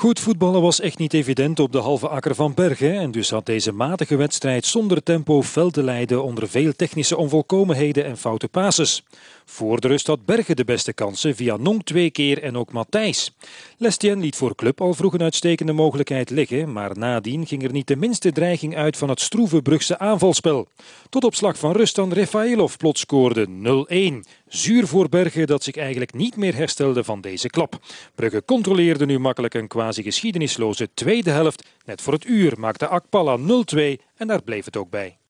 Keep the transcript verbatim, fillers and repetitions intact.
Goed voetballen was echt niet evident op de halve akker van Bergen en dus had deze matige wedstrijd zonder tempo fel te lijden onder veel technische onvolkomenheden en foute passes. Voor de rust had Bergen de beste kansen via Nong twee keer en ook Matthijs. Lestienne liet voor Club al vroeg een uitstekende mogelijkheid liggen, maar nadien ging er niet de minste dreiging uit van het stroeve Brugse aanvalspel. Tot op slag van rust dan Refailov plots scoorde nul-een. Zuur voor Bergen dat zich eigenlijk niet meer herstelde van deze klap. Brugge controleerde nu makkelijk een quasi-geschiedenisloze tweede helft. Net voor het uur maakte Akpala nul-twee en daar bleef het ook bij.